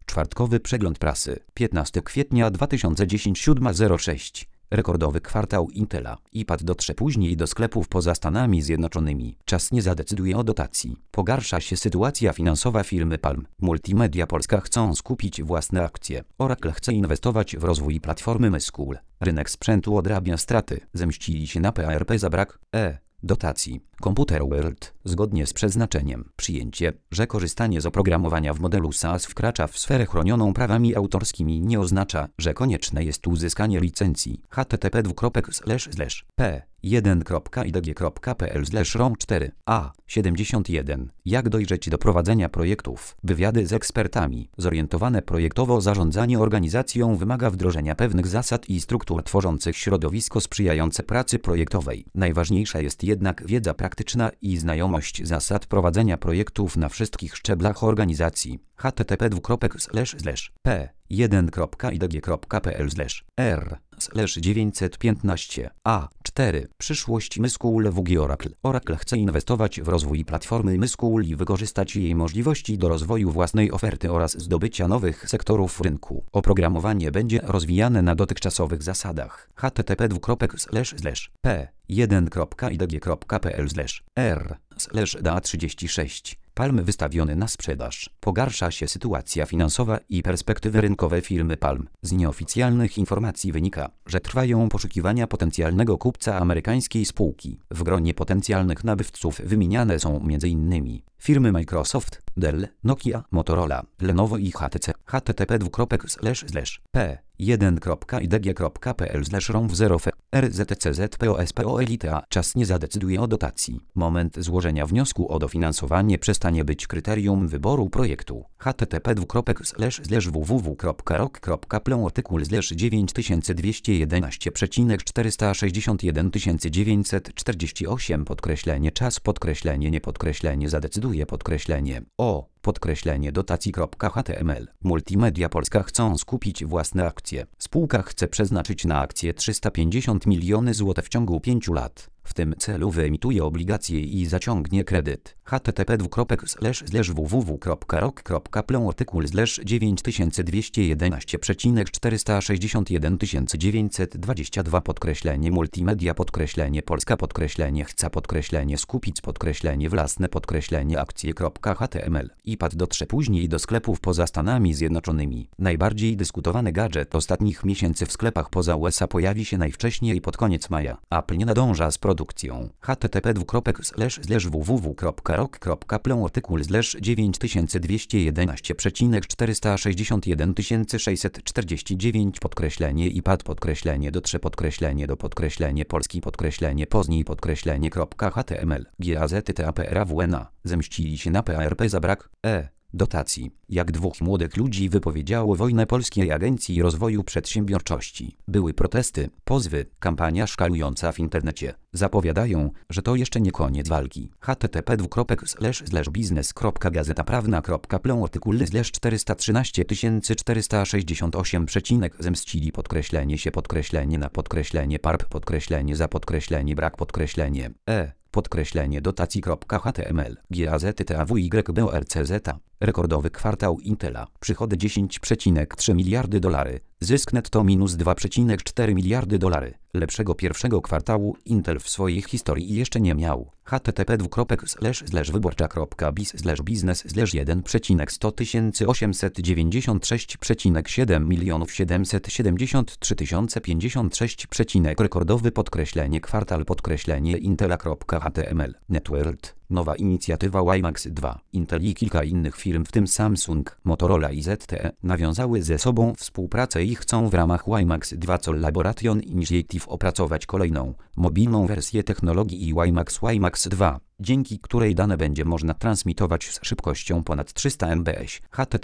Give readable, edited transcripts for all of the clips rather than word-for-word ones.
Czwartkowy przegląd prasy. 15 kwietnia 2010 7:06. Rekordowy kwartał Intela. iPad dotrze później do sklepów poza Stanami Zjednoczonymi. Czas nie zadecyduje o dotacji. Pogarsza się sytuacja finansowa firmy Palm. Multimedia Polska chcą skupić własne akcje. Oracle chce inwestować w rozwój platformy MySchool. Rynek sprzętu odrabia straty. Zemścili się na PARP za brak dotacji. Computer World, zgodnie z przeznaczeniem, przyjęcie, że korzystanie z oprogramowania w modelu SaaS wkracza w sferę chronioną prawami autorskimi, nie oznacza, że konieczne jest uzyskanie licencji. http://p1.idg.pl/rom4a71. Jak dojrzeć do prowadzenia projektów? Wywiady z ekspertami. Zorientowane projektowo zarządzanie organizacją wymaga wdrożenia pewnych zasad i struktur tworzących środowisko sprzyjające pracy projektowej. Najważniejsza jest jednak wiedza praktyczna i znajomość zasad prowadzenia projektów na wszystkich szczeblach organizacji. http://p1.idg.pl/r/915a4. Przyszłość MySchool WG Oracle. Oracle chce inwestować w rozwój platformy MySchool i wykorzystać jej możliwości do rozwoju własnej oferty oraz zdobycia nowych sektorów rynku. Oprogramowanie będzie rozwijane na dotychczasowych zasadach. http://p1.idg.pl/r/da36. Palm wystawiony na sprzedaż. Pogarsza się sytuacja finansowa i perspektywy rynkowe firmy Palm. Z nieoficjalnych informacji wynika, że trwają poszukiwania potencjalnego kupca amerykańskiej spółki. W gronie potencjalnych nabywców wymieniane są m.in. firmy Microsoft, Dell, Nokia, Motorola, Lenovo i HTC. http://p1.idg.pl/rom0f RZCZPOSPOLITA. Czas nie zadecyduje o dotacji. Moment złożenia wniosku o dofinansowanie przestanie być kryterium wyboru projektu. http://www.rok.pl artykuł /91461948 podkreślenie czas podkreślenie nie podkreślenie zadecyduje podkreślenie podkreślenie dotacji.html. Multimedia Polska chcą skupić własne akcje. Spółka chce przeznaczyć na akcje 350 milionów złotych w ciągu 5 lat. W tym celu wyemituje obligacje i zaciągnie kredyt. http://www.rok.pl artykuł /9211461922 podkreślenie multimedia podkreślenie Polska podkreślenie chce podkreślenie skupić podkreślenie własne podkreślenie akcje.html. iPad dotrze później do sklepów poza Stanami Zjednoczonymi. Najbardziej dyskutowany gadżet ostatnich miesięcy w sklepach poza USA pojawi się najwcześniej pod koniec maja. Apple nie nadąża z produkcją. http://www.rok.pl artykuł /929461649 podkreślenie iPad podkreślenie dotrze podkreślenie do podkreślenie polski podkreślenie pozniej podkreślenie.html. GAZTAPRAWNA. Zemścili się na PARP za brak dotacji. Jak dwóch młodych ludzi wypowiedziało wojnę Polskiej Agencji Rozwoju Przedsiębiorczości. Były protesty, pozwy, kampania szkalująca w internecie. Zapowiadają, że to jeszcze nie koniec walki. http://biznes.gazetaprawna.pl artykuł /413468 zemścili podkreślenie się podkreślenie na podkreślenie PARP podkreślenie za podkreślenie brak podkreślenie podkreślenie dotacji.html. GAZTAWYBORCZ. Rekordowy kwartał Intela. Przychody 10,3 miliardy dolarów. Zysk netto minus 2,4 miliardy dolarów. Lepszego pierwszego kwartału Intel w swojej historii jeszcze nie miał. http://wyborcza.biznes/1,873,773,056. Rekordowy podkreślenie kwartal podkreślenie Intela.html. Networld. Nowa inicjatywa WiMAX 2. Intel i kilka innych firm w tym Samsung, Motorola i ZTE nawiązały ze sobą współpracę i chcą w ramach WiMAX 2 Collaboration Initiative opracować kolejną, mobilną wersję technologii WiMAX 2, dzięki której dane będzie można transmitować z szybkością ponad 300 mbps.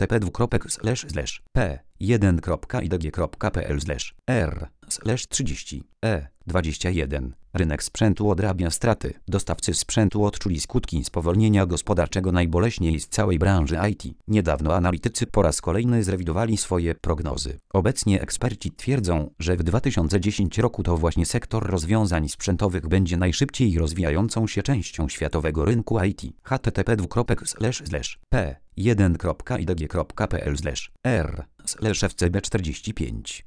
http://p1.idg.pl/r/30e21. Rynek sprzętu odrabia straty. Dostawcy sprzętu odczuli skutki spowolnienia gospodarczego najboleśniej z całej branży IT. Niedawno analitycy po raz kolejny zrewidowali swoje prognozy. Obecnie eksperci twierdzą, że w 2010 roku to właśnie sektor rozwiązań sprzętowych będzie najszybciej rozwijającą się częścią świata. światowego rynku IT. http://p1.idg.pl/r/fcb45